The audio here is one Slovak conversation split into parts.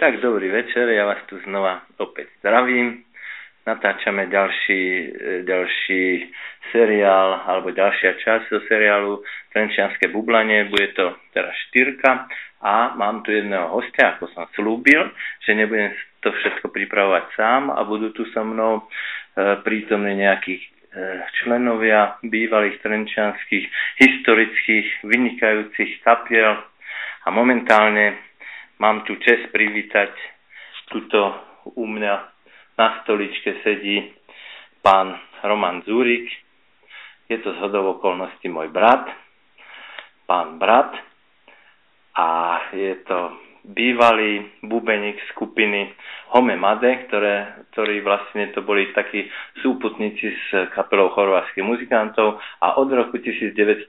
Tak, dobrý večer, ja vás tu znova opäť zdravím. Natáčame ďalší seriál, alebo ďalšia časť do seriálu Trenčianske bublanie. Bude to teraz 4 a mám tu jedného hostia, ako som slúbil, že nebudem to všetko pripravovať sám a budú tu so mnou prítomní nejakých členovia bývalých trenčianskych historických vynikajúcich kapiel a momentálne mám tu čest privítať, tuto u mňa na stoličke sedí pán Roman Zúrik. Je to zhodou okolností môj brat, pán Brat, a je to bývalý bubeník skupiny Home Made, ktorí vlastne to boli takí súputníci s kapelou chorvátskych muzikantov a od roku 1982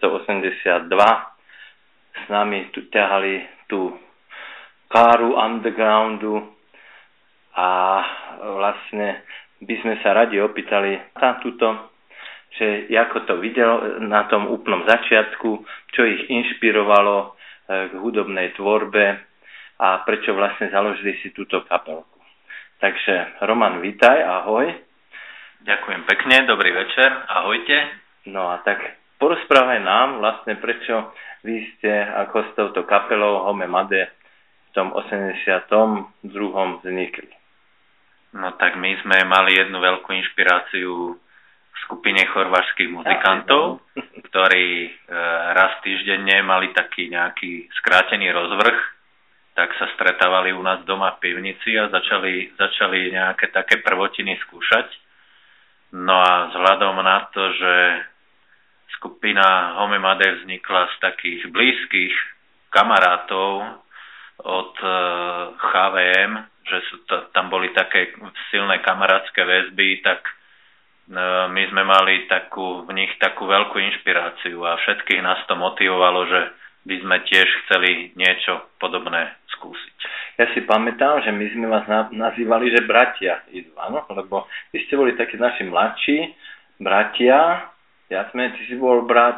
s nami tu ťahali tú káru undergroundu a vlastne by sme sa radi opýtali na túto, že ako to videl na tom úplnom začiatku, čo ich inšpirovalo k hudobnej tvorbe a prečo vlastne založili si túto kapelku. Takže Roman, vítaj, ahoj. Ďakujem pekne, dobrý večer, ahojte. No a tak porozprávaj nám vlastne, prečo vy ste ako s touto kapelou Home Made v tom 82. vznikli. No tak my sme mali jednu veľkú inšpiráciu v skupine chorvášskych muzikantov, ktorí raz týždenne mali taký nejaký skrátený rozvrh, tak sa stretávali u nás doma v pivnici a začali nejaké také prvotiny skúšať. No a vzhľadom na to, že skupina Home Made vznikla z takých blízkych kamarátov od HVM, že tam boli také silné kamarátske väzby, tak my sme mali v nich takú veľkú inšpiráciu a všetkých nás to motivovalo, že by sme tiež chceli niečo podobné skúsiť. Ja si pamätám, že my sme vás nazývali, že bratia idú, áno? Lebo vy ste boli takí naši mladší bratia, ty si bol brat,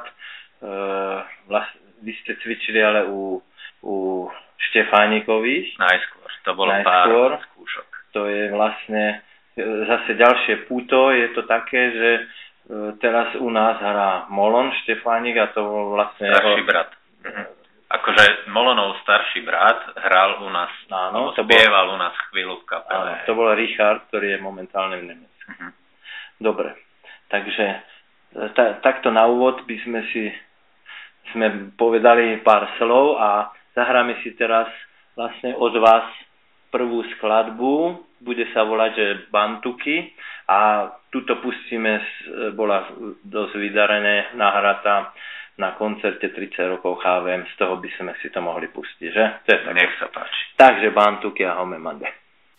vy ste cvičili ale u Štefánikových. Najskôr, to bolo pár skúšok. To je vlastne zase ďalšie púto, je to také, že teraz u nás hrá Molon Štefánik a to bol vlastne starší brat. Akože Molonov starší brat hral u nás, spieval u nás chvíľu v kapele. Áno, to bol Richard, ktorý je momentálne v Nemecku. Dobre, takže takto na úvod by sme povedali pár slov a zahráme si teraz vlastne od vás prvú skladbu, bude sa volať, že Bantuky, a tuto pustíme, bola dosť vydarené nahratá na koncerte 30 rokov HVM, z toho by sme si to mohli pustiť, že? Nech sa páči. Takže Bantuky a Home Made.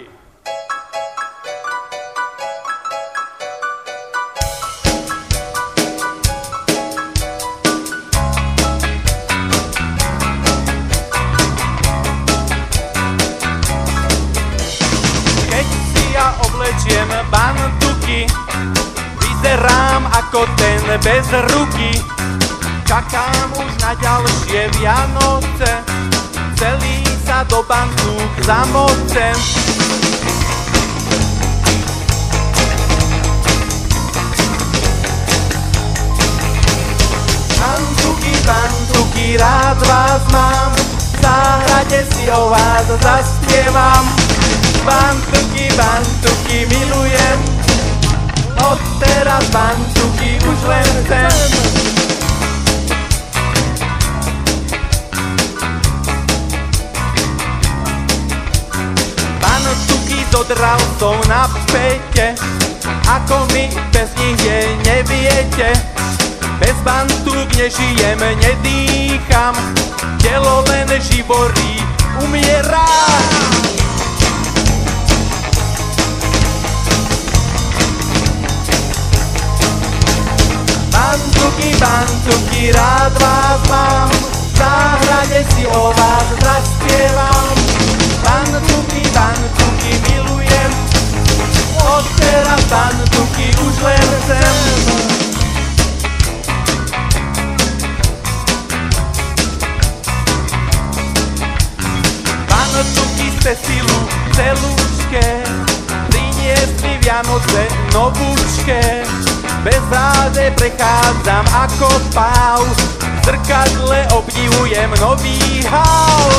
Oblečiem bantuky, vyzerám ako ten bez ruky. Čakám už na ďalšie Vianoce, celý sa do bantuk zamocem. Bantuky, bantuky, rád vás mám, v záhrade si o vás zaspievam. Bantuky, bantuky milujem, odteraz bantuky už len chcem. Bantuky s odrazou na pete, ako mi bez nich je, neviete. Bez bantuk nežijem, nedýcham, telo len živorí, umierá. Bantuky, bantuky, rád vás mám, v záhrade si o vás zaspievam. Bantuky, bantuky, milujem, odteraz bantuky už len chcem. Bantuky z chce silu celúčke, priniesť mi Vianoce novúčke. Bez záde prechádzam ako páv, v zrkadle obdivujem nový hal.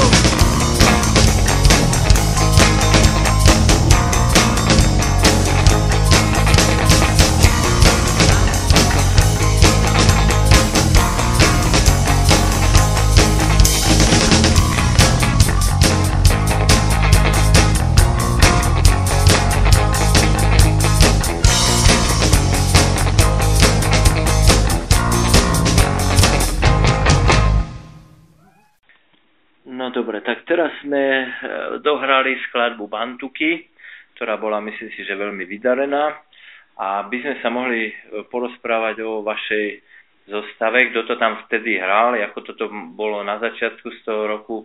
No dobre, tak teraz sme dohrali skladbu Bantuky, ktorá bola, myslím si, že veľmi vydarená. A by sme sa mohli porozprávať o vašej zostave, kto to tam vtedy hral, ako toto bolo na začiatku z toho roku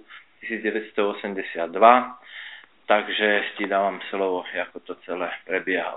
1982. Takže ti dávam slovo, ako to celé prebiehalo.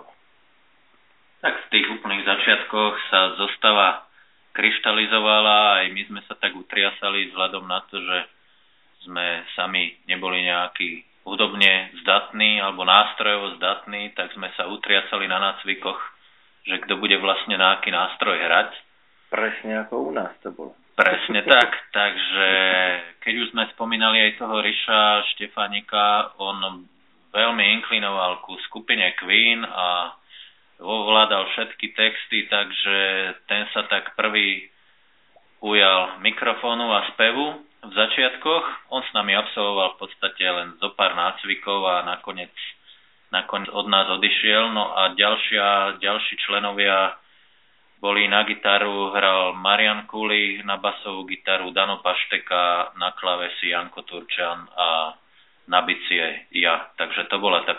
Tak v tých úplných začiatkoch sa zostava kryštalizovala, aj my sme sa tak utriasali vzhľadom na to, že sme sami neboli nejaký hudobne zdatní alebo nástrojovo zdatní, tak sme sa utriasali na nácvikoch, že kto bude vlastne na aký nástroj hrať. Presne ako u nás to bolo. Presne tak, takže keď už sme spomínali aj toho Riša Štefánika, on veľmi inklinoval ku skupine Queen a ovládal všetky texty, takže ten sa tak prvý ujal mikrofónu a spevu v začiatkoch. On s nami absolvoval v podstate len zo pár nácvikov a nakoniec od nás odišiel. No a ďalší členovia boli na gitaru, hral Marian Kuli, na basovú gitaru Dano Pašteka, na klávesi Janko Turčan a na bicie ja. Takže to bola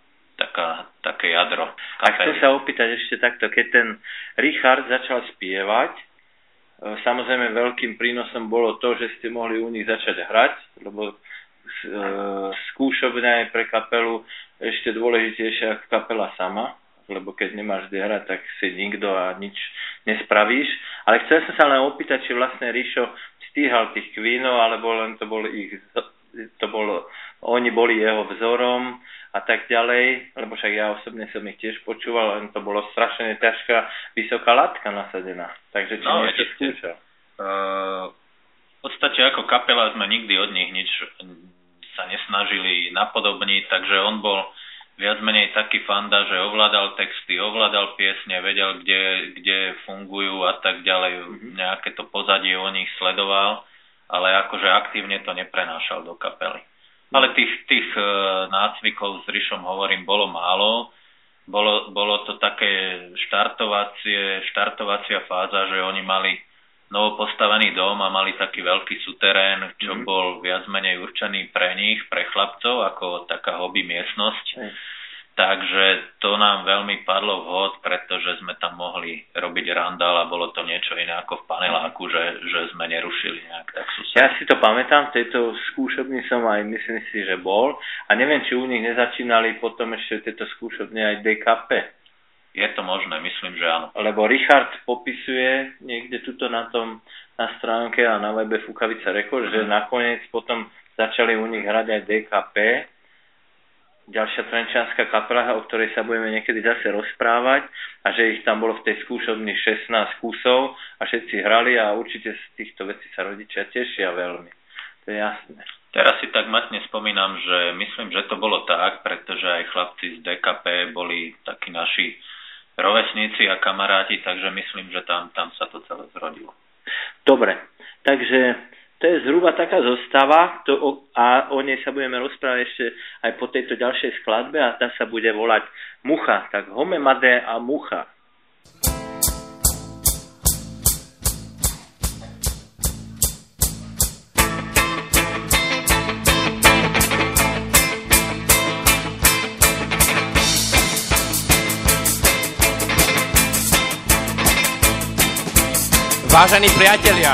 také jadro. A chcem sa opýtať ešte takto, keď ten Richard začal spievať, samozrejme veľkým prínosom bolo to, že ste mohli u nich začať hrať, lebo skúšobňa je pre kapelu ešte dôležitejšia ako kapela sama, lebo keď nemáš kde hrať, tak si nikto a nič nespravíš. Ale chcel som sa len opýtať, či vlastne Rišo stíhal tých Queenov, alebo len oni boli jeho vzorom a tak ďalej, lebo však ja osobne som ich tiež počúval, len to bolo strašne ťažká, vysoká latka nasadená. Takže či niečo skúšal? V podstate ako kapela sme nikdy od nich nič sa nesnažili napodobniť, takže on bol viac menej taký fanda, že ovládal texty, ovládal piesne, vedel, kde fungujú a tak ďalej, nejaké to pozadie o nich sledoval, ale akože aktívne to neprenášal do kapely. Ale tých nácvikov s Rišom, hovorím, bolo málo. Bolo to také štartovacia fáza, že oni mali novopostavený dom a mali taký veľký suterén, čo bol viac menej určený pre nich, pre chlapcov, ako taká hobby miestnosť. Takže to nám veľmi padlo vhod, pretože sme tam mohli robiť randál a bolo to niečo iné ako v paneláku, že sme nerušili nejak tak sused. Ja si to pamätám, v tejto skúšobni som aj, myslím si, že bol. A neviem, či u nich nezačínali potom ešte tieto skúšobne aj DKP. Je to možné, myslím, že áno. Lebo Richard popisuje niekde tuto na stránke a na webe Fukavica Record, že nakoniec potom začali u nich hrať aj DKP, ďalšia trenčianska kapela, o ktorej sa budeme niekedy zase rozprávať, a že ich tam bolo v tej skúšobni 16 kusov a všetci hrali a určite z týchto vecí sa rodičia tešia veľmi. To je jasné. Teraz si tak matne spomínam, že myslím, že to bolo tak, pretože aj chlapci z DKP boli takí naši rovesníci a kamaráti, takže myslím, že tam sa to celé zrodilo. Dobre, takže to je zhruba taká zostava a o nej sa budeme rozprávať ešte aj po tejto ďalšej skladbe a tá sa bude volať Mucha. Tak Home Made a Mucha. Vážení priatelia,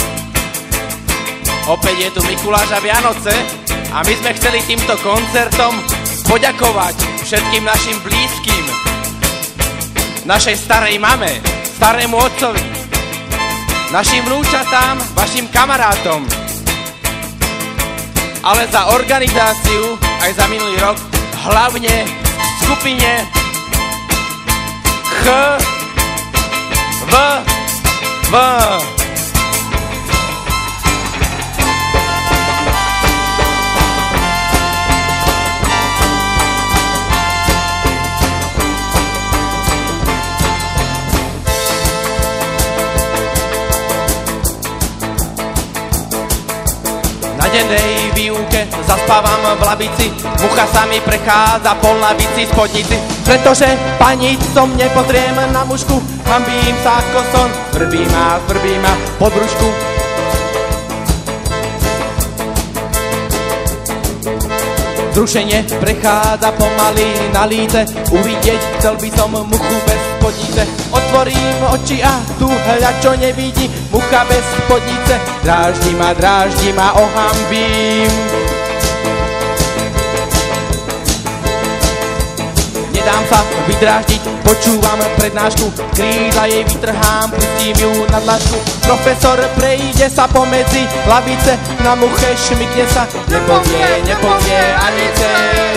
opäť je tu Mikuláš a Vianoce a my sme chceli týmto koncertom poďakovať všetkým našim blízkym, našej starej mame, starému otcovi, našim vnúčatám, vašim kamarátom ale za organizáciu aj za minulý rok, hlavne v skupine V. Na dennej výuke zaspávam v lavici, mucha sa mi prechádza po lavici spodnici, pretože pani som nepozriem na mužku, hambím sa ako son, svrbí ma pod brúšku. Zrušenie prechádza pomaly na líce, uvidieť chcel by som muchu bez spodnice. Otvorím oči a tu hľa čo nevidí, mucha bez spodnice, dráždi ma, ohambím. Nedám sa vydráždiť, počúvam prednášku, krídla jej vytrhám, pustím ju na dlažku. Profesor prejde sa pomedzi lavice, na muche šmykne sa, nepovie ani C.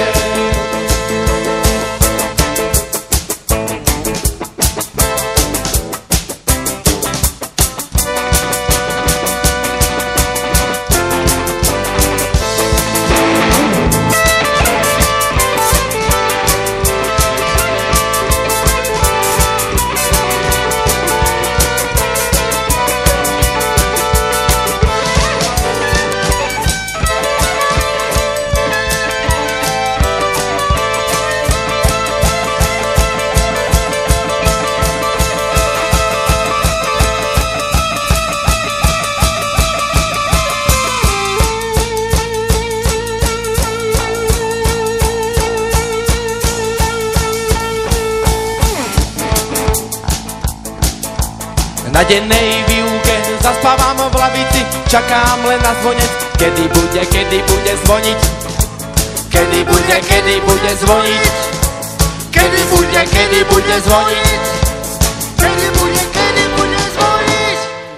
Na dennej výuke zaspávam v lavici, čakám len na zvonec, kedy bude zvoniť. Kedy bude zvoniť. Kedy bude zvoniť. Kedy bude zvoniť.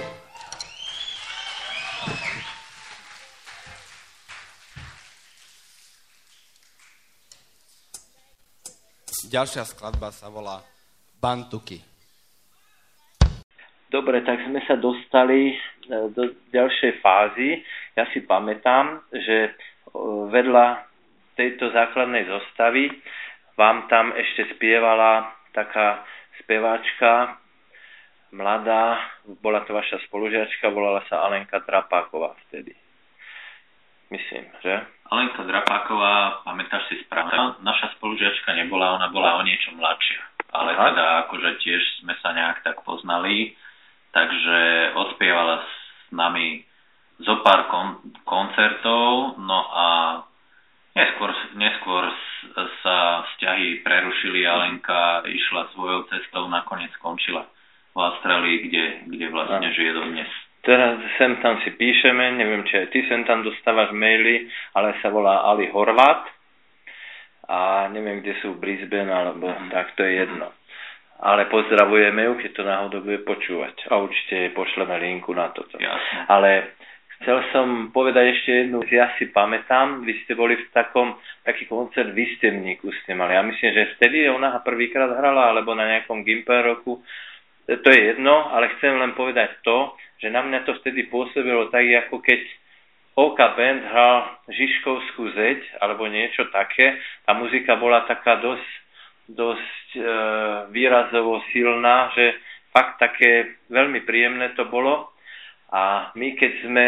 Ďalšia skladba sa volá Bantuky. Dobre, tak sme sa dostali do ďalšej fázy. Ja si pamätám, že vedľa tejto základnej zostavy vám tam ešte spievala taká speváčka, mladá, bola to vaša spolužiačka, volala sa Alenka Drapáková vtedy. Myslím, že? Alenka Drapáková, pamätáš si správne, naša spolužiačka nebola, ona bola o niečo mladšia. Ale teda akože tiež sme sa nejak tak poznali. Takže odspievala s nami zo pár koncertov, no a neskôr sa vzťahy prerušili, Alenka išla svojou cestou, nakoniec skončila v Austrálii, kde vlastne žije dodnes. Teraz sem tam si píšeme, neviem, či aj ty sem tam dostávaš maily, ale sa volá Ali Horvát a neviem, kde sú v Brisbane, alebo tak, to je jedno. Ale pozdravujeme ju, keď to náhodou bude počúvať. A určite jej pošleme linku na toto. Jasne. Ale chcel som povedať ešte jednu, ja si pamätám, vy ste boli v taký koncert v Istemníku ste mali. Ja myslím, že vtedy ona prvýkrát hrala, alebo na nejakom Gimper roku. To je jedno, ale chcem len povedať to, že na mňa to vtedy pôsobilo tak, ako keď OK Band hral Žižkovskú zeď, alebo niečo také. Tá muzika bola taká dosť výrazovo silná, že fakt také veľmi príjemné to bolo. A my keď sme,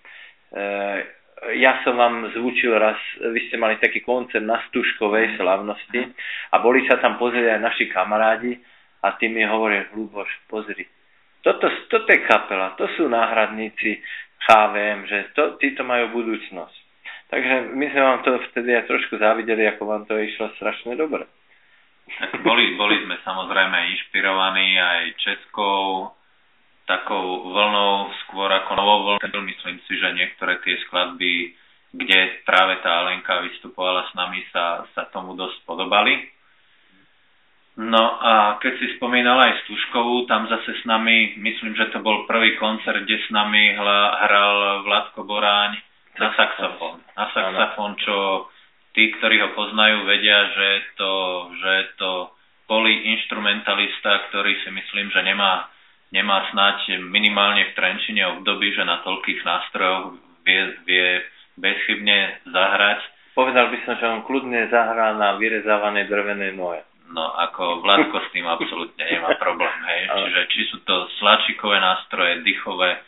ja som vám zvučil raz, vy ste mali taký koncert na Stužkovej slavnosti a boli sa tam pozrieť aj naši kamarádi a tí mi hovorili, Ľuboš, pozri, toto je kapela, to sú náhradníci HVM, že títo majú budúcnosť. Takže my sme vám to vtedy aj trošku závideli, ako vám to išlo strašne dobre. Tak boli sme samozrejme inšpirovaní aj českou takou vlnou, skôr ako novou vlnou. Myslím si, že niektoré tie skladby, kde práve tá Alenka vystupovala s nami, sa tomu dosť podobali. No a keď si spomínala aj Stužkovú, tam zase s nami, myslím, že to bol prvý koncert, kde s nami hral Vladko Boráň Na saxofón, čo tí, ktorí ho poznajú, vedia, že je to poliinstrumentalista, ktorý si myslím, že nemá snáď minimálne v Trenčine období, že na toľkých nástrojoch vie bezchybne zahrať. Povedal by som, že on kľudne zahrá na vyrezávanej drevenej nohe. No, ako Vládko s tým absolútne nemá problém, hej. Čiže či sú to slačikové nástroje, dychové.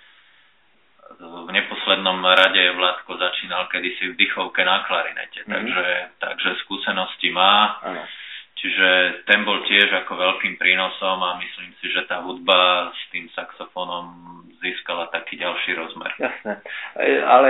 V neposlednom rade Vládko začínal kedysi v dychovke na klarinete, takže skúsenosti má. Ano. Čiže ten bol tiež ako veľkým prínosom a myslím si, že tá hudba s tým saxofónom získala taký ďalší rozmer. Jasné, ale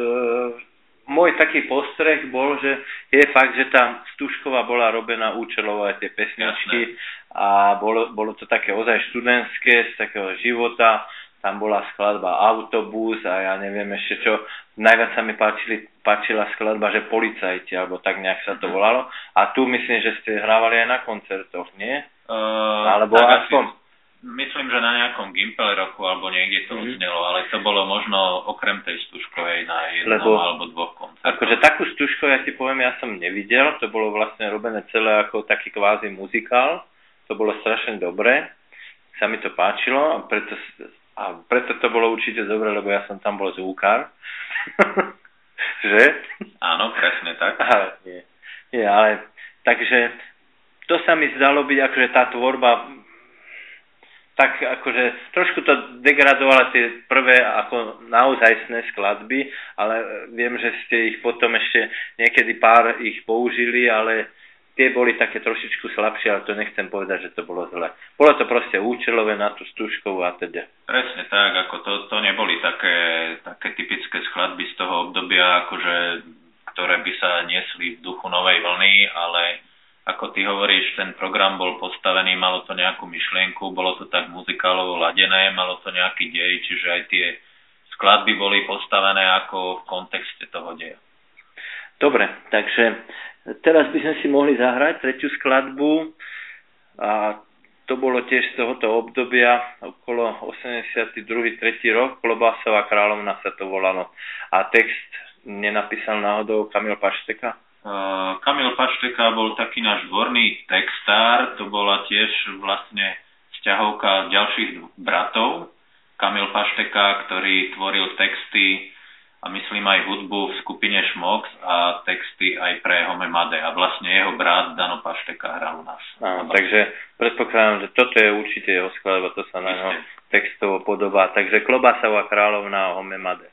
môj taký postreh bol, že je fakt, že tá Stužková bola robená účelovo aj tie pesničky. Jasné. A bolo to také ozaj študentské, z takého života. Tam bola skladba Autobus a ja neviem ešte čo. Najviac sa mi páčila skladba, že Policajti, alebo tak nejak sa to volalo. A tu myslím, že ste hrávali aj na koncertoch, nie? Alebo aspoň... Myslím, že na nejakom Gimpel roku alebo niekde to odznelo, ale to bolo možno okrem tej Stužkovej na jednom alebo dvoch koncertoch. Akože takú Stužkovú, ja ti poviem, ja som nevidel. To bolo vlastne robené celé ako taký kvázi muzikál. To bolo strašne dobré. Sa mi to páčilo a preto to bolo určite dobre, lebo ja som tam bol zvukár. Že? Áno, presne tak. Nie, ale takže to sa mi zdalo byť, akože tá tvorba tak akože trošku to degradovalo tie prvé ako naozajstné skladby, ale viem, že ste ich potom ešte niekedy pár ich použili, ale tie boli také trošičku slabšie, ale to nechcem povedať, že to bolo zle. Bolo to proste účelové na tú Stužkovú a teda. Presne tak, ako to neboli také typické skladby z toho obdobia, akože, ktoré by sa niesli v duchu novej vlny, ale ako ty hovoríš, ten program bol postavený, malo to nejakú myšlienku, bolo to tak muzikálovo ladené, malo to nejaký dej, čiže aj tie skladby boli postavené ako v kontexte toho deja. Dobre, takže teraz by sme si mohli zahrať tretiu skladbu a to bolo tiež z tohoto obdobia okolo 82. 3. rok, Klobásová kráľovna sa to volalo. A text nenapísal náhodou Kamil Pašteka? Kamil Pašteka bol taký náš dvorný textár, to bola tiež vlastne sťahovka ďalších bratov. Kamil Pašteka, ktorý tvoril texty a myslím aj hudbu v skupine Šmox a texty aj pre Home Made. A vlastne jeho brat Dano Pašteka hral u nás. Takže predpokladám, že toto je určite jeho skladba, to sa na neho textovo podobá. Takže Klobásová kráľovná Home Made.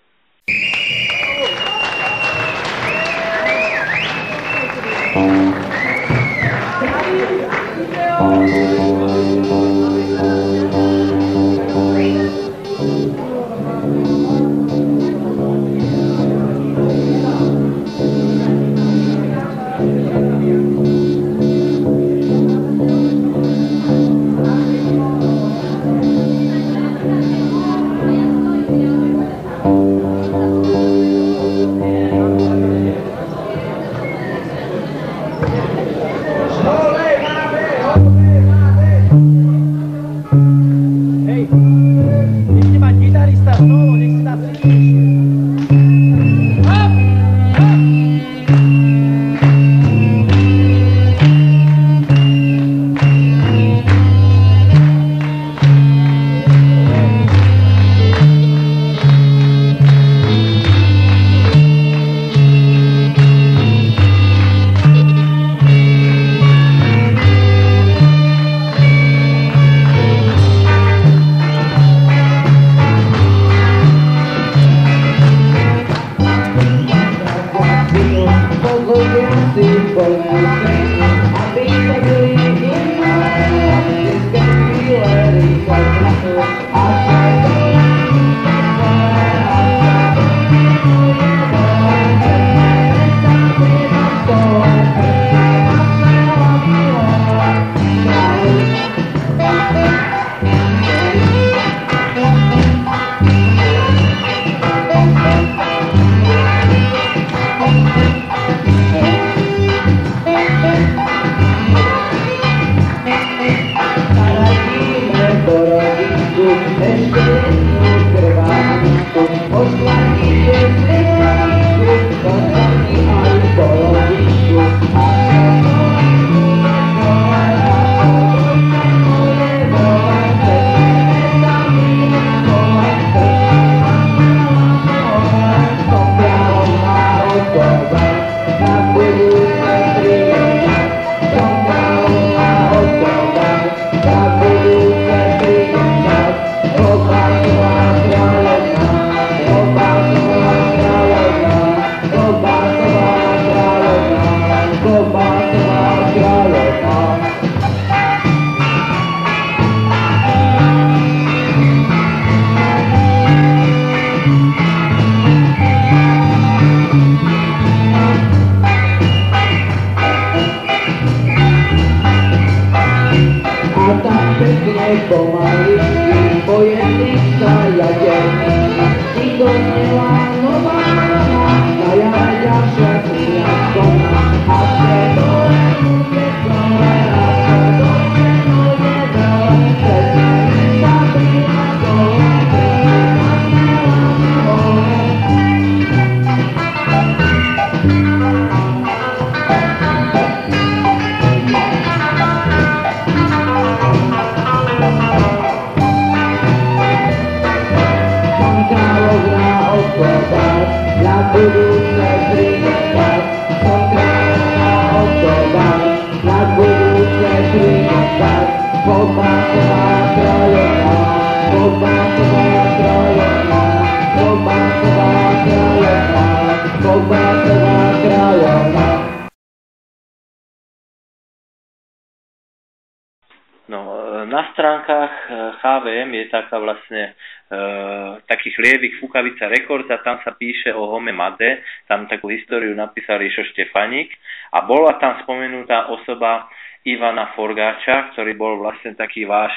Na stránkach HVM je taká vlastne taký chliebik Fukavica Records a tam sa píše o Home Made, tam takú históriu napísal Rišo Štefaník a bola tam spomenutá osoba Ivana Forgáča, ktorý bol vlastne taký váš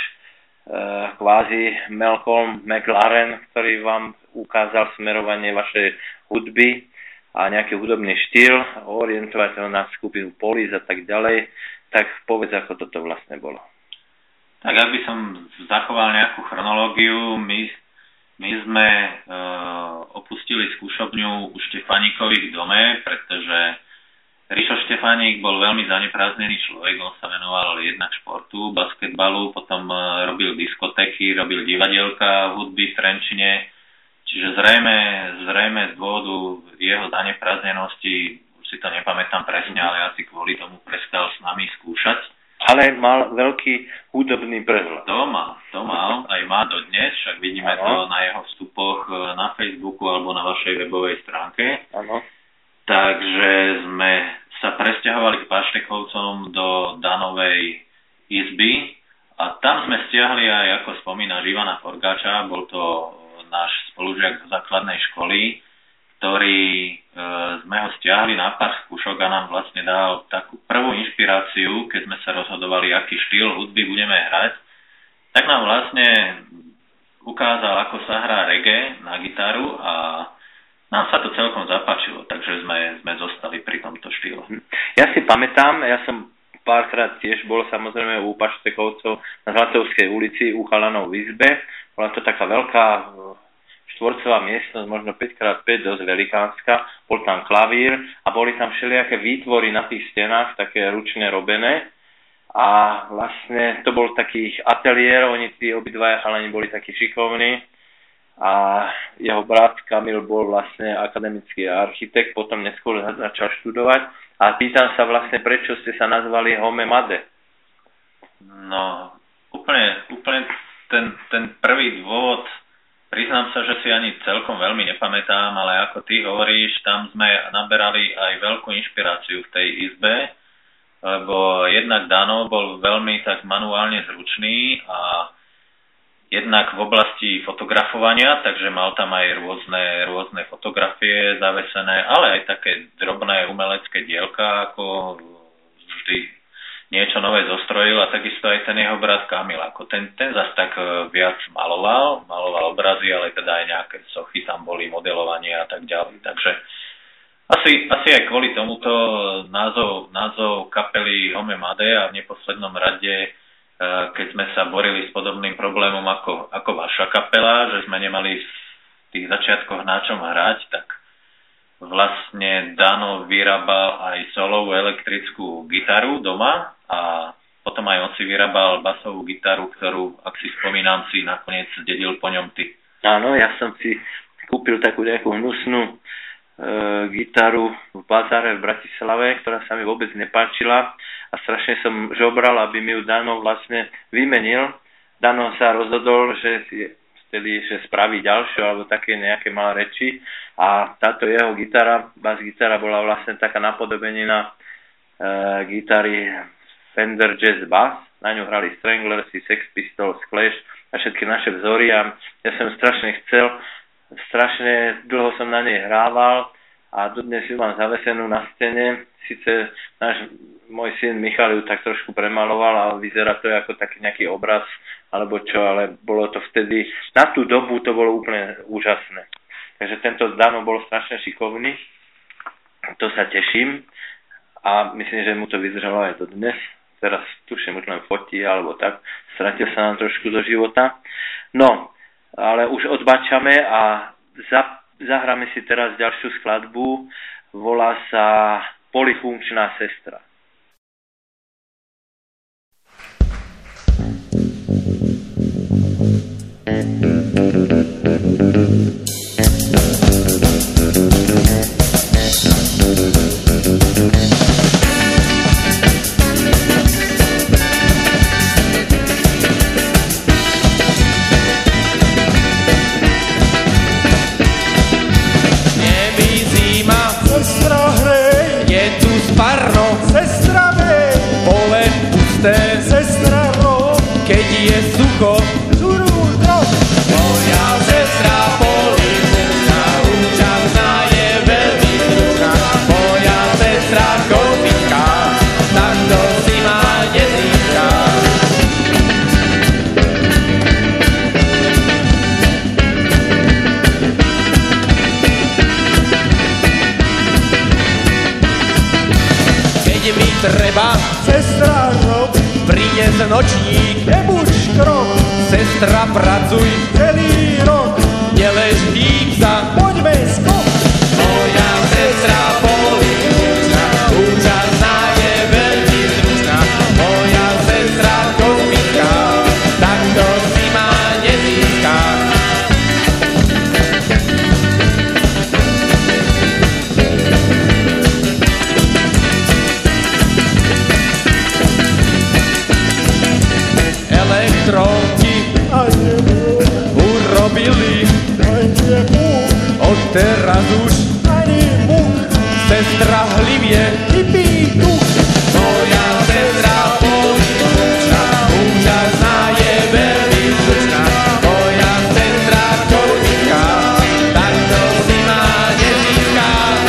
kvázi Malcolm McLaren, ktorý vám ukázal smerovanie vašej hudby a nejaký hudobný štýl, orientovať ho na skupinu Police a tak ďalej, tak povedz, ako toto vlastne bolo. Tak aby som zachoval nejakú chronológiu, my sme opustili skúšobňu u Štefaníkových v dome, pretože Rišo Štefaník bol veľmi zaneprázdnený človek, on sa venoval jednak športu, basketbalu, potom robil diskotéky, robil divadielka, hudby v Trenčine, čiže zrejme z dôvodu jeho zaneprázdnenosti, už si to nepamätám presne, ale asi kvôli tomu prestal s nami skúšať. Ale mal veľký hudobný prehľad. To mal, aj má dodnes, však vidíme to na jeho vstupoch na Facebooku alebo na vašej webovej stránke. Áno. Takže sme sa presťahovali k Paštekovcom do Danovej izby a tam sme stiahli aj, ako spomína Ivana Forgáča, bol to náš spolužiak z základnej školy, ktorý sme ho stiahli na pár skúšok a nám vlastne dal takú prvú inšpiráciu, keď sme sa rozhodovali, aký štýl hudby budeme hrať, tak nám vlastne ukázal, ako sa hrá reggae na gitaru a nám sa to celkom zapáčilo, takže sme zostali pri tomto štýlu. Ja si pamätám, ja som párkrát tiež bol samozrejme u Paštekovcov na Zlatovskej ulici u chalanov v izbe. Bola to taká veľká štvorcová miestnosť, možno 5x5, dosť velikánska, bol tam klavír a boli tam všelijaké výtvory na tých stenách, také ručne robené a vlastne to bol takých ateliér, oni tí obidvaja chalani boli takí šikovní a jeho brat Kamil bol vlastne akademický architekt, potom neskôr začal študovať a pýtam sa vlastne, prečo ste sa nazvali Home Made? No, úplne ten prvý dôvod, priznám sa, že si ani celkom veľmi nepamätám, ale ako ty hovoríš, tam sme naberali aj veľkú inšpiráciu v tej izbe, lebo jednak Dano bol veľmi tak manuálne zručný a jednak v oblasti fotografovania, takže mal tam aj rôzne fotografie zavesené, ale aj také drobné umelecké dielka, ako vždy niečo nové zostrojil a takisto aj ten jeho brat Kamil, ako ten zase tak viac maloval obrazy, ale teda aj nejaké sochy tam boli, modelovanie a tak ďalej. Takže asi aj kvôli tomuto názov kapely Home Made a v neposlednom rade, keď sme sa borili s podobným problémom ako vaša kapela, že sme nemali v tých začiatkoch na čom hrať, tak vlastne Dano vyrábal aj solovú elektrickú gitaru doma a potom aj on si vyrábal basovú gitaru, ktorú, ak si spomínam, si nakoniec zdedil po ňom ty. Áno, ja som si kúpil takú nejakú hnusnú gitaru v bazáre v Bratislave, ktorá sa mi vôbec nepáčila a strašne som žobral, aby mi ju Dano vlastne vymenil. Dano sa rozhodol, že spraví ďalšiu alebo také nejaké malé reči a táto jeho gitara, bas gitara bola vlastne taká napodobenina gitary Fender Jazz Bass, na ňu hrali Stranglers, Sex Pistols, Clash a všetky naše vzory a ja som strašne dlho som na nej hrával a dodnes ju mám zavesenú na stene. Sice náš môj syn Michal ju tak trošku premaloval a vyzerá to ako taký nejaký obraz, alebo čo, ale bolo to vtedy, na tú dobu to bolo úplne úžasné. Takže tento Dano bol strašne šikovný, to sa teším a myslím, že mu to vydržalo aj do dnes. Teraz tuším, už len fotí alebo tak, stratil sa nám trošku do života. No, ale už odbačame a zahráme si teraz ďalšiu skladbu, volá sa Polifunkčná sestra. Sestra Ro, keď je sucho, moja sestra Polifunkčná, účasná je veľmi stručná. Moja sestra komická, takto si ma nezíska. Keď mi treba, sestra Ro, prines nočník, nebuď škrok, sestra pracuj celý rok, nelež hýb sa, poďme skok. Moja sestra Polifunkčná, účasná je veľmi stručná. Moja sestra komická, takto si ma nezíska. Elektronky urobili od teraz už ani muk. Sestra hlivie hypí duch. Moja sestra Polifunkčná, účasná je veľmi stručná. Moja sestra komická, takto si ma nezíska.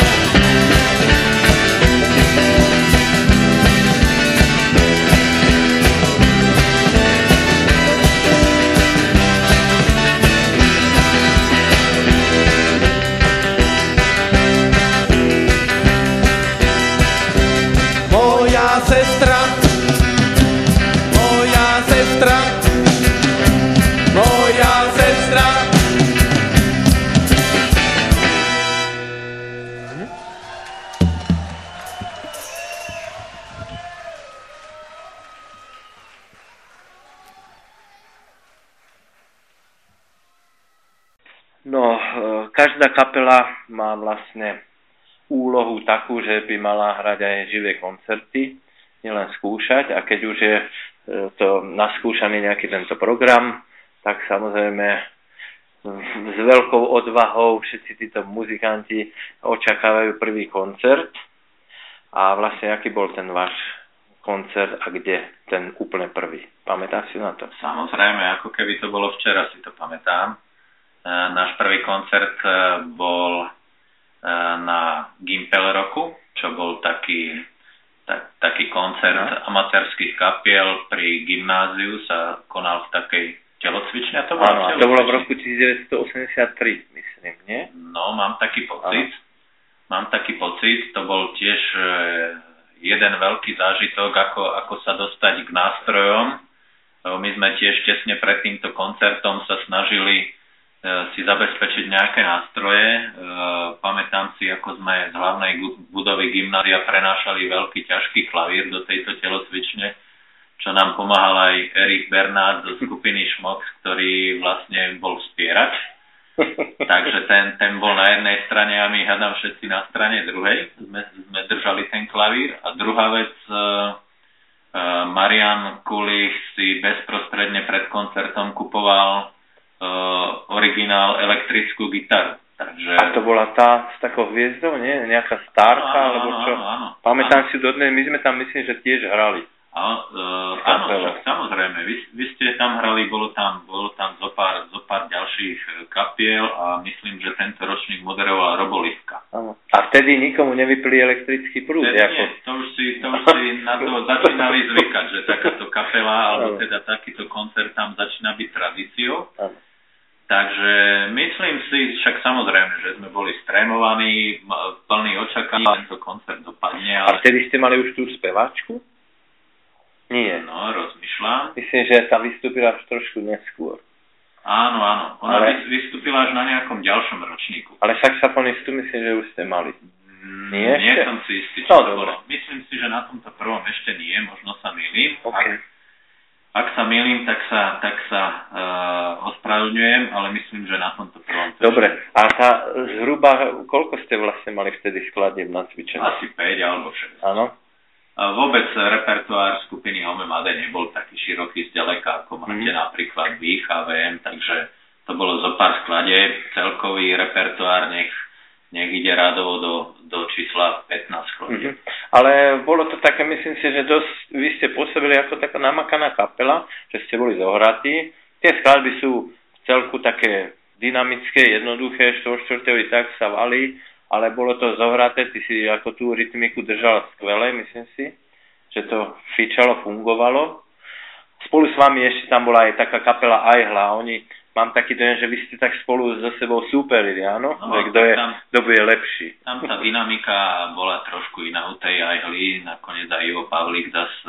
No, každá kapela má vlastne úlohu takú, že by mala hrať aj živé koncerty, nielen skúšať, a keď už je to naskúšaný nejaký tento program, tak samozrejme s veľkou odvahou všetci títo muzikanti očakávajú prvý koncert. A vlastne aký bol ten váš koncert a kde ten úplne prvý? Pamätáš si na to? Samozrejme, ako keby to bolo včera, si to pamätám. Náš prvý koncert bol na Gimpel roku, čo bol taký koncert amatérskych kapiel pri gymnáziu, sa konal v takej telocvični. Áno, to bolo v roku 1983, myslím, nie? No, mám taký pocit, to bol tiež jeden veľký zážitok, ako sa dostať k nástrojom. My sme tiež tesne pred týmto koncertom sa snažili si zabezpečiť nejaké nástroje. Pamätám si, ako sme z hlavnej budovy gymnázia prenášali veľký ťažký klavír do tejto telocvične, čo nám pomáhal aj Erich Bernát zo skupiny Šmox, ktorý vlastne bol spierač. Takže ten bol na jednej strane a my hádam všetci na strane druhej. Sme držali ten klavír. A druhá vec, Marian Kulich si bezprostredne pred koncertom kupoval originál elektrickú gitaru. Takže... A to bola tá s takou hviezdou, nie? Nejaká stárka, alebo čo? Áno. Pamätám si dodnes, my sme tam, myslím, že tiež hrali. Áno, však samozrejme, vy ste tam hrali, bolo tam zo pár ďalších kapiel a myslím, že tento ročník moderoval Robo Livka. Áno. A vtedy nikomu nevypli elektrický prúd? Nie, to už si na to začínali zvykať, že takáto kapela, alebo teda takýto koncert tam začína byť tradíciou. Áno. Takže myslím si, však samozrejme, že sme boli strémovaní, plný očakávaní, tento koncert dopadne. Ale... A vtedy ste mali už tú speváčku? Nie. No, rozmýšľam. Myslím, že tam vystúpila už trošku neskôr. Áno. Ona vystúpila až na nejakom ďalšom ročníku. Ale saxofonistu myslím, že už ste mali. Nie som si istý, čo to bolo. Myslím si, že na tomto prvom ešte nie, možno sa mýlim. Okay. Ak sa mýlim, tak sa ospravedlňujem, ale myslím, že na tomto prvom. Dobre, a zhruba, koľko ste vlastne mali vtedy skladieb nacvičené? Asi 5 alebo 6. Áno. Vôbec repertoár skupiny Home Made nebol taký široký zďaleka, ako máte napríklad v HVM, takže to bolo zo pár skladieb. Celkový repertoár nech ide radovo do čísla 15 skladieb. Ale bolo to také, myslím si, že vy ste pôsobili ako taká namakaná kapela, že ste boli zohratí. Tie skladby sú v celku také dynamické, jednoduché, štvorštvrťový tak sa valí, ale bolo to zohraté, ty si ako tú rytmiku držala skvele, myslím si, že to fičalo, fungovalo. Spolu s vami ešte tam bola aj taká kapela Ajhla, mám taký dojem, že vy ste tak spolu so sebou súperili, áno? No, kto bude lepší. Tam tá dynamika bola trošku iná u tej Ajhly, nakoniec aj Ivo Pavlík zase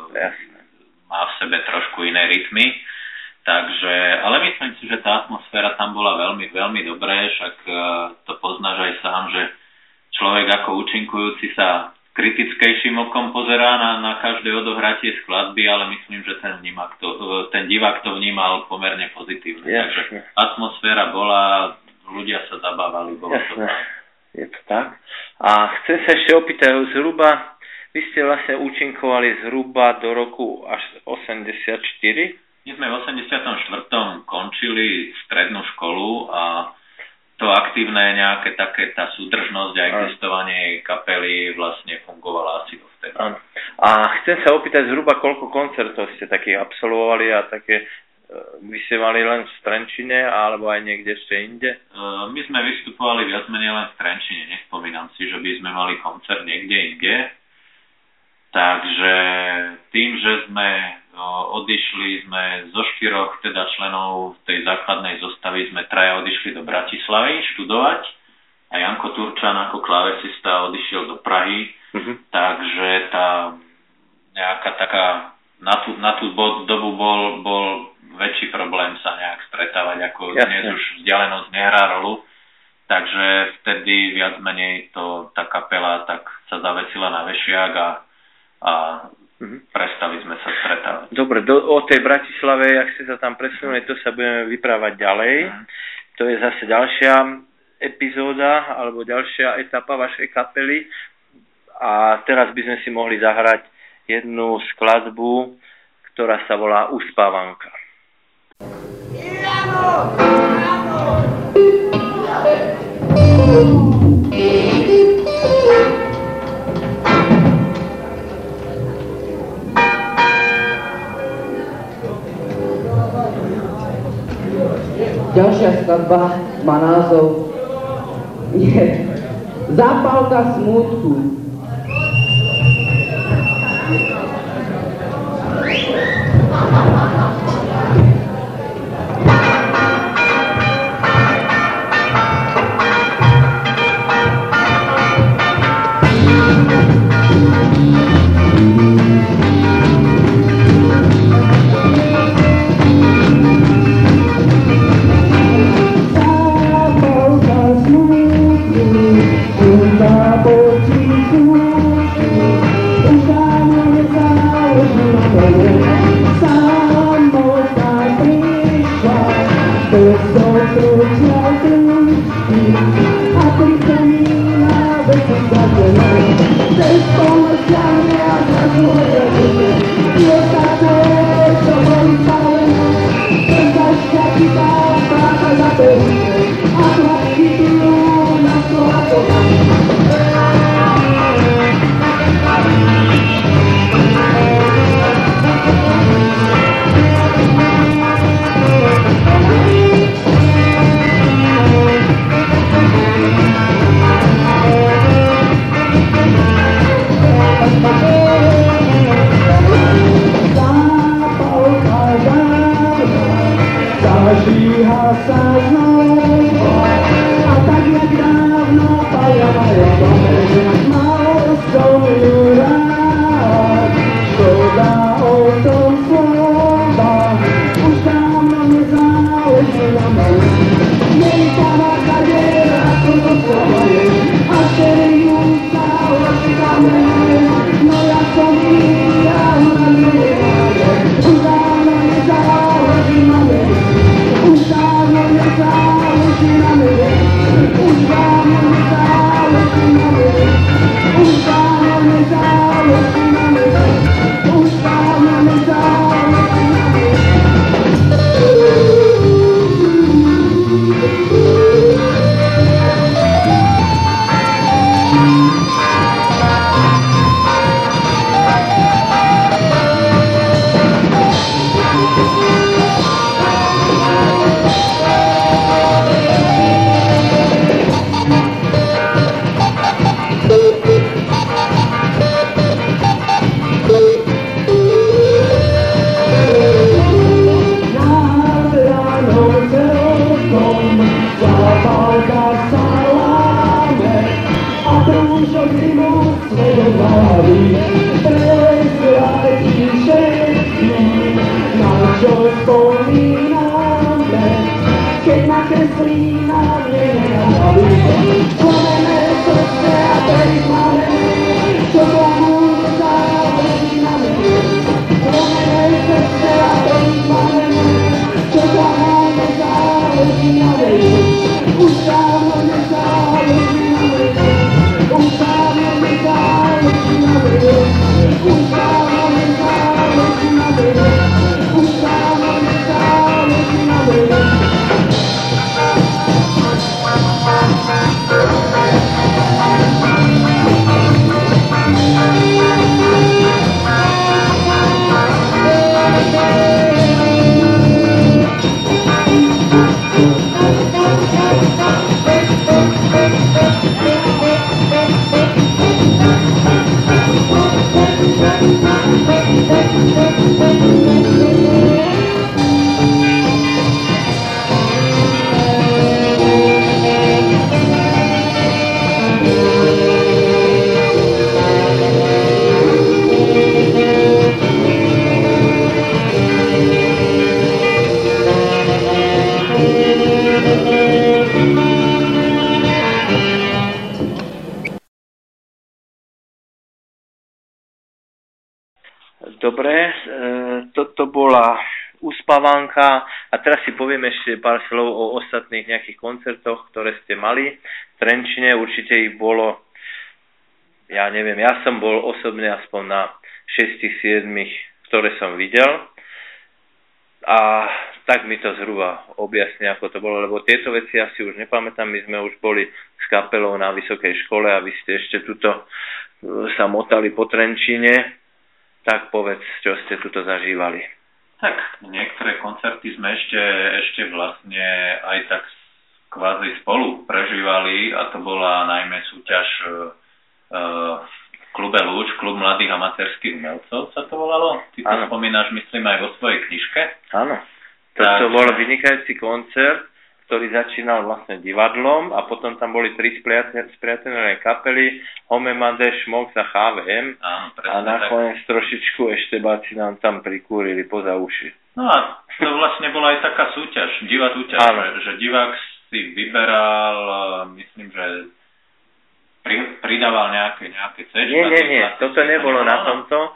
má v sebe trošku iné rytmy. Takže, ale myslím si, že tá atmosféra tam bola veľmi, veľmi dobré, však to poznáš aj sám, že človek ako účinkujúci sa kritickejším okom pozerá na každé odohratie skladby, ale myslím, že ten divák to vnímal pomerne pozitívne. Takže atmosféra bola, ľudia sa zabávali, bolo to tak. Je to tak. A chcem sa ešte opýtať, zhruba, vy ste vlastne účinkovali zhruba do roku až 84? My sme v 84. končili strednú školu a to aktívne nejaké také, tá súdržnosť a existovanie kapely vlastne fungovala asi dovtedy. Áno. A chcem sa opýtať zhruba, koľko koncertov ste takých absolvovali a také vy ste mali len v Trenčine alebo aj niekde ešte inde? My sme vystupovali viac menej len v Trenčine, nespomínam si, že by sme mali koncert niekde inde. Takže tým, že sme odišli zo 4 teda členov tej základnej zostavy, sme 3 odišli do Bratislavy študovať a Janko Turčan ako klávesista odišiel do Prahy, takže tá nejaká taká na tú dobu bol väčší problém sa nejak stretávať, ako dnes už vzdialenosť nehrá rolu, takže vtedy viac menej tá kapela tak sa zavesila na vešiak a prestali sme sa stretávať. Dobre, o tej Bratislave, ak ste sa tam presunuli, to sa budeme vyprávať ďalej. To je zase ďalšia epizóda, alebo ďalšia etapa vašej kapely. A teraz by sme si mohli zahrať jednu skladbu, ktorá sa volá Uspávanka. Ďalšia skladba má názov Zápalka smútku. Por ti. Dobre, toto bola uspávanka a teraz si povieme ešte pár slov o ostatných nejakých koncertoch, ktoré ste mali v Trenčine. Určite ich bolo, ja neviem, ja som bol osobne aspoň na 6-7, ktoré som videl a tak mi to zhruba objasní, ako to bolo, lebo tieto veci ja si už nepamätám, my sme už boli s kapelou na vysokej škole a vy ste ešte tuto sa motali po Trenčíne. Tak povedz, čo ste tuto zažívali. Tak, niektoré koncerty sme ešte vlastne aj tak kvázi spolu prežívali a to bola najmä súťaž v klube Lúč, klub mladých amatérskych umelcov sa to volalo. Ty to spomínaš, myslím, aj vo svojej knižke. Áno, to bol vynikajúci koncert, ktorý začínal vlastne divadlom a potom tam boli 3 spriateľné kapely, Homemade, Šmox a HVM. Áno, a nakoniec trošičku eštebáci nám tam prikúrili poza uši. No a to vlastne bola aj taká súťaž, divá súťaž, že divák si vyberal, myslím, že pridával nejaké C. Nie, toto nebolo na tomto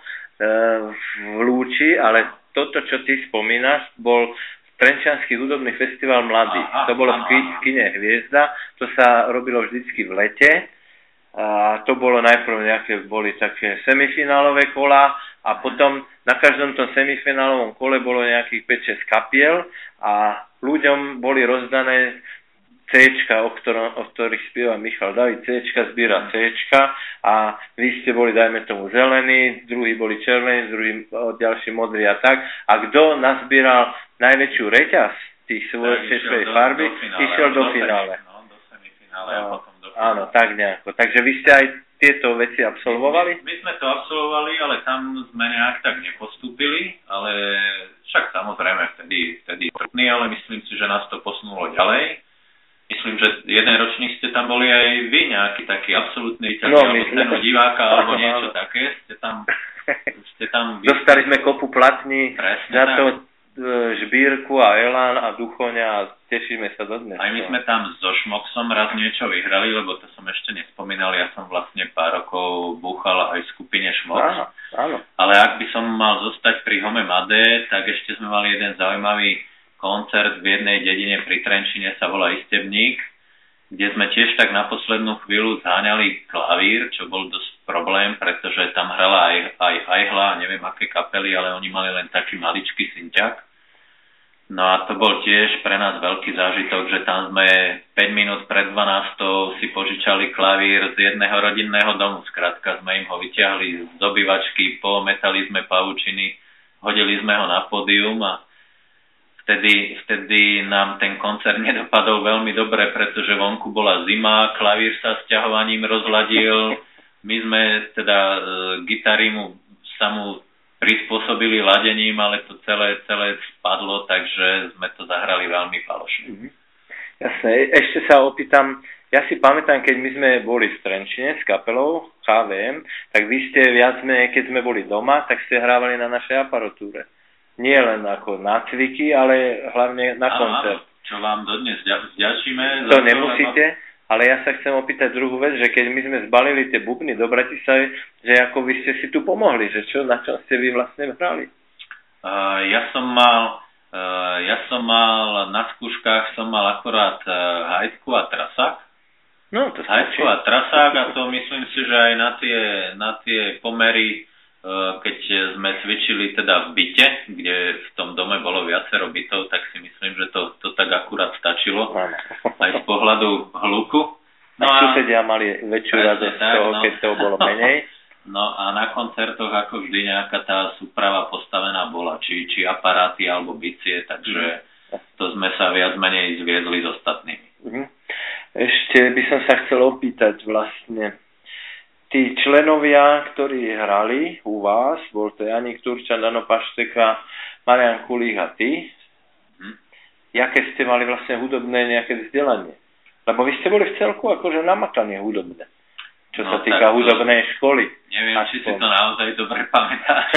v Lúči, ale toto, čo ty spomínaš, bol Trenčiansky hudobný festival mladých. To bolo v kine Hviezda, to sa robilo vždycky v lete. A to bolo najprv boli také semifinálové kola a potom na každom tom semifinálovom kole bolo nejakých 5-6 kapiel a ľuďom boli rozdané C-čka, o ktorých spieva Michal David, C-čka zbiera C-čka a vy ste boli, dajme tomu, zelení, druhí boli červení, ďalší modrý a tak. A kto nazbieral najväčšiu reťaz tých svojej farby, išiel do finále. Do semifinále a potom do finále. Áno, tak nejako. Takže vy ste aj tieto veci absolvovali? My sme to absolvovali, ale tam sme nejak tak nepostúpili, ale však samozrejme vtedy ale myslím si, že nás to posunulo ďalej. Myslím, že jeden ročník ste tam boli aj vy, nejaký taký absolútny alebo cenu diváka, alebo niečo také. Ste tam dostali sme kopu platní za to Žbírku a Elán a Duchoňa a tešíme sa dodnes. Aj my sme tam so Šmoxom raz niečo vyhrali, lebo to som ešte nespomínal, ja som vlastne pár rokov búchal aj v skupine Šmox. Áno. Ale ak by som mal zostať pri Homemade, tak ešte sme mali jeden zaujímavý koncert v jednej dedine pri Trenčine, sa volá Istebník, kde sme tiež tak na poslednú chvíľu zháňali klavír, čo bol dosť problém, pretože tam hrala aj Ajhla, neviem aké kapely, ale oni mali len taký maličký synťak. No a to bol tiež pre nás veľký zážitok, že tam sme 5 minút pred 12 si požičali klavír z jedného rodinného domu. Skrátka sme im ho vyťahli z obývačky, pometali sme pavučiny, hodili sme ho na pódium a Vtedy nám ten koncert nedopadol veľmi dobre, pretože vonku bola zima, klavír sa sťahovaním rozladil, my sme teda gitary sa mu prispôsobili ladením, ale to celé spadlo, takže sme to zahrali veľmi falošne. Jasné, ešte sa opýtam, ja si pamätám, keď my sme boli v Trenčine s kapelou KVM, tak vy ste viac menej, keď sme boli doma, tak ste hrávali na našej aparatúre. Nie len ako na cviky, ale hlavne na koncert. Čo vám dodnes vďačíme. To nemusíte, ale ja sa chcem opýtať druhú vec, že keď my sme zbalili tie bubny do Bratislavy, že ako vy ste si tu pomohli, že na čom ste vy vlastne hrali? Ja som mal na skúškach akorát hajtku a trasák. No, to hajtku a trasák a to myslím si, že aj na tie pomery, keď sme cvičili teda v byte, kde v tom dome bolo viacero bytov, tak si myslím, že to tak akurát stačilo. Aj z pohľadu hluku. No a susedia mali väčšiu radosť z toho, keď toho bolo menej. No a na koncertoch ako vždy nejaká tá súprava postavená bola, či aparáty alebo bicie, takže to sme sa viac menej zviedli s ostatnými. Ešte by som sa chcel opýtať vlastne, tí členovia, ktorí hrali u vás, bol to Janík Turčan, Dano Pašteka, Marian Kulík a ty, jaké ste mali vlastne hudobné nejaké vzdelanie? Lebo vy ste boli v celku akože namakané hudobné. Čo sa týka hudobnej školy. Neviem, či si to naozaj dobre pamätáš.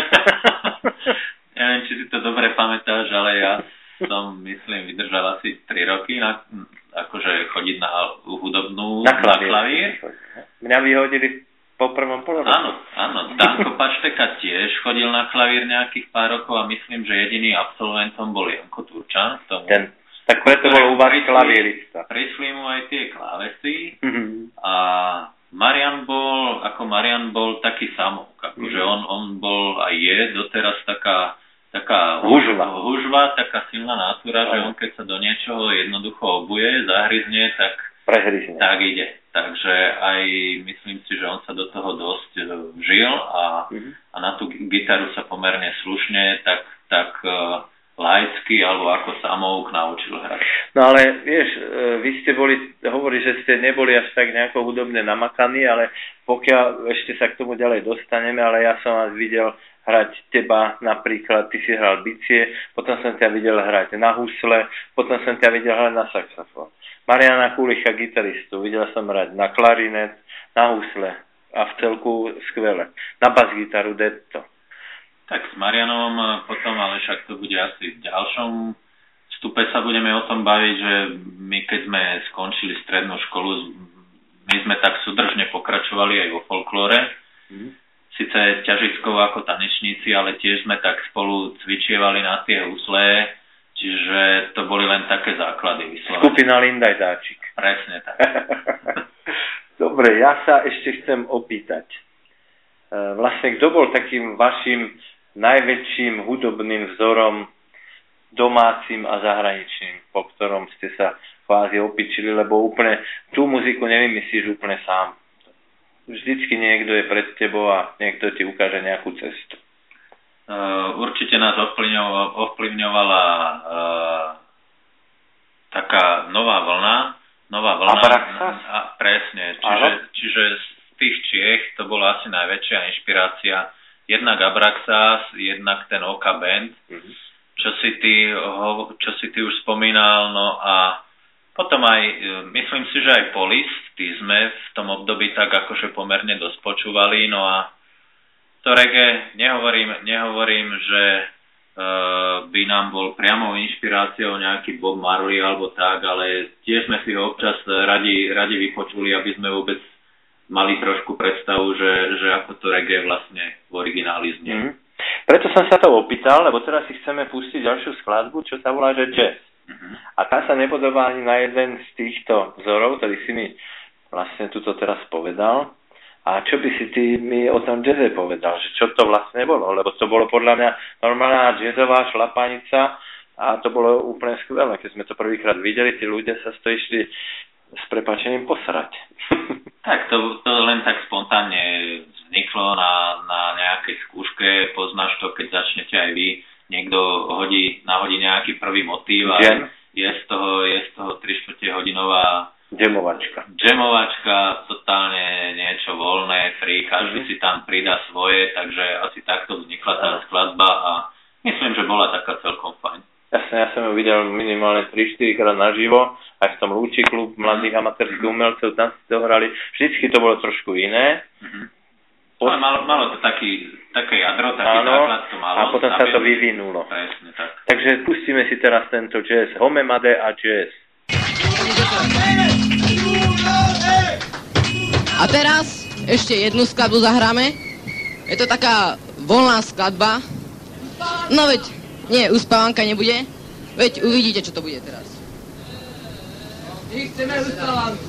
Ale ja som, myslím, vydržal asi 3 roky akože chodiť na hudobnú na klavír. Mňa vyhodili po prvom poloroku. Áno. Danko Pašteka tiež chodil na klavír nejakých pár rokov a myslím, že jediný absolventom bol Janko Turčan. Tak preto bol u vás klavírista. Prišli mu aj tie klávesy a Marian bol taký samouk, akože on bol a je doteraz taká hužva, taká silná natúra, že on keď sa do niečoho jednoducho obuje, zahryzne, tak ide. Takže aj myslím si, že on sa do toho dosť vžil a na tú gitaru sa pomerne slušne, tak laicky alebo ako samouk naučil hrať. No ale vieš, vy ste hovorí, že ste neboli až tak nejako hudobne namakaní, ale pokiaľ ešte sa k tomu ďalej dostaneme, ale ja som vás videl hrať teba napríklad, ty si hral bicie, potom som ťa videl hrať na husle, potom som ťa videl hrať na saxofón. Mariana Kulicha, gitaristu, videl som hrať na klarinet, na husle a v celku skvele. Na bas-gitaru detto. Tak s Marianom potom, ale však to bude asi v ďalšom vstupe sa budeme o tom baviť, že my keď sme skončili strednú školu, my sme tak súdržne pokračovali aj vo folklóre. Sice ťažiskou ako tanečníci, ale tiež sme tak spolu cvičievali na tie husle, čiže to boli len také základy vyslovene. Skupina Lindaj Dáčik. Presne tak. Dobre, ja sa ešte chcem opýtať. Vlastne kto bol takým vašim najväčším hudobným vzorom domácim a zahraničným, po ktorom ste sa kvázi opičili, lebo úplne tú muziku nevymyslíš úplne sám. Vždycky niekto je pred tebou a niekto ti ukáže nejakú cestu. Určite nás ovplyvňovala taká nová vlna. Presne, čiže z tých Čiech to bola asi najväčšia inšpirácia. Jednak Abraxas, jednak ten Oka Band, čo si ty už spomínal, no a potom aj, myslím si, že aj Polis, tí sme v tom období tak akože pomerne dosť počúvali, no a to reggae, nehovorím, že by nám bol priamou inšpiráciou nejaký Bob Marley alebo tak, ale tiež sme si ho občas radi vypočuli, aby sme vôbec mali trošku predstavu, že ako to reggae vlastne v origináli znie. Preto som sa to opýtal, lebo teraz si chceme pustiť ďalšiu skladbu, čo sa volá, že jazz. A tá sa nepodobá ani na jeden z týchto vzorov, ktorý si mi vlastne tuto teraz povedal. A čo by si ty mi o tom jazze povedal? Že čo to vlastne bolo? Lebo to bolo podľa mňa normálna jazzová šlapanica a to bolo úplne skvelé. Keď sme to prvýkrát videli, tí ľudia sa z toho išli s prepáčením posrať. Tak to len tak spontánne vzniklo na nejakej skúške. Poznáš to, keď začnete aj vy. Niekto nahodí nejaký prvý motív a je z toho 3/4 hodinová Jamovačka, totálne niečo voľné, free, každý si tam pridá svoje, takže asi takto vznikla tá skladba a myslím, že bola taká celkom fajn. Jasne, ja som ju videl minimálne 3-4 krát naživo aj v tom Lúči klub mladých amatérských umelcov, tam si to hrali. Vždycky to bolo trošku iné. Malo to také jadro, taký základ to malo. A potom sa to vyvinulo. Presne tak. Takže pustíme si teraz tento jazz. Homemade a jazz. A teraz ešte jednu skladbu zahráme. Je to taká voľná skladba. No veď, nie, uspávanka nebude. Veď uvidíte, čo to bude teraz. My chceme uspávanku.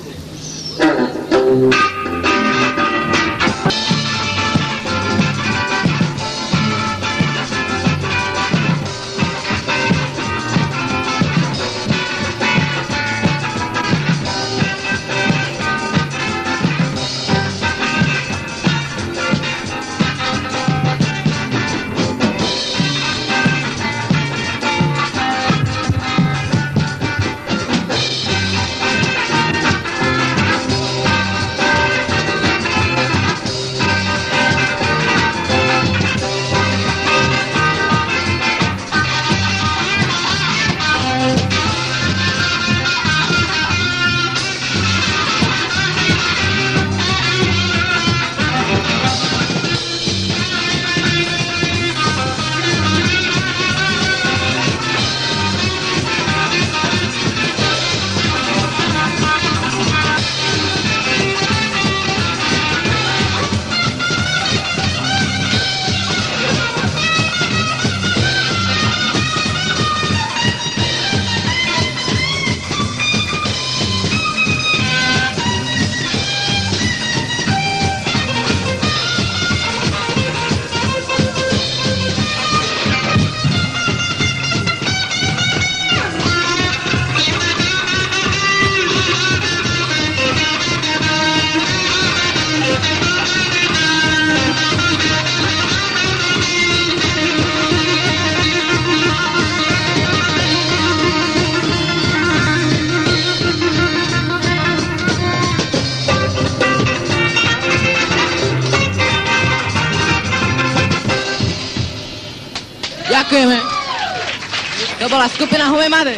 Ďakujeme. To bola skupina Homemade.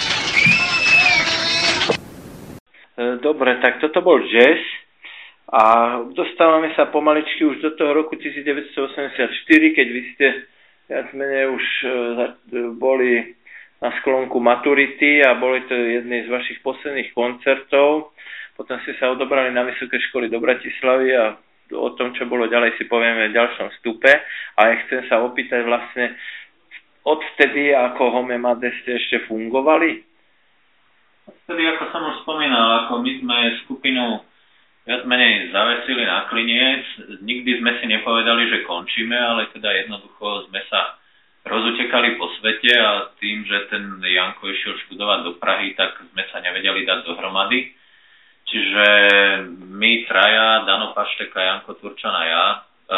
Dobre, tak toto bol jazz a dostávame sa pomaličky už do toho roku 1984, keď vy ste viac menej už boli na sklonku maturity a boli to jedný z vašich posledných koncertov. Potom ste sa odobrali na vysoké školy do Bratislavy a o tom, čo bolo ďalej, si povieme v ďalšom vstupe. Ale chcem sa opýtať vlastne, odvtedy ako Homemade ste ešte fungovali? Vtedy, ako som už spomínal, ako my sme skupinu viac menej zavesili na kliniec, nikdy sme si nepovedali, že končíme, ale teda jednoducho sme sa rozutekali po svete a tým, že ten Janko išiel študovať do Prahy, tak sme sa nevedeli dať dohromady. Čiže my traja, Dano Pašteka, Janko Turčan a ja,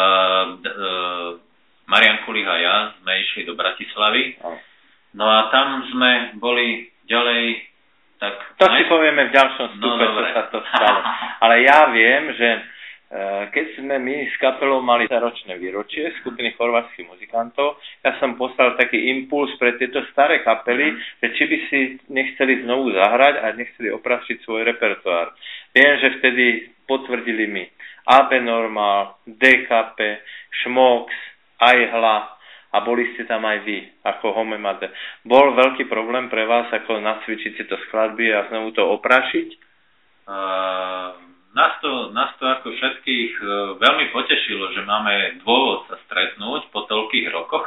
Marian Kulich a ja sme išli do Bratislavy. No a tam sme boli ďalej, tak... To si povieme v ďalšom vstupe, čo sa to stalo. Ale ja viem, že keď sme my s kapelou mali ročné výročie skupiny chorvátskych muzikantov, ja som poslal taký impuls pre tieto staré kapely, že či by si nechceli znovu zahrať a nechceli oprašiť svoj repertoár. Viem, že vtedy potvrdili mi AB Normal, DKP, Šmox, Ajhla a boli ste tam aj vy, ako Homemade. Bol veľký problém pre vás, ako nacvičiť tieto skladby a znovu to oprašiť? Nás to ako všetkých veľmi potešilo, že máme dôvod sa stretnúť po toľkých rokoch.